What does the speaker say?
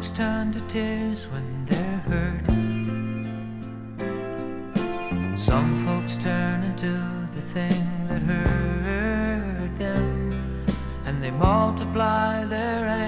folks turn to tears when they're hurt. Some folks turn into the thing that hurt them, and they multiply their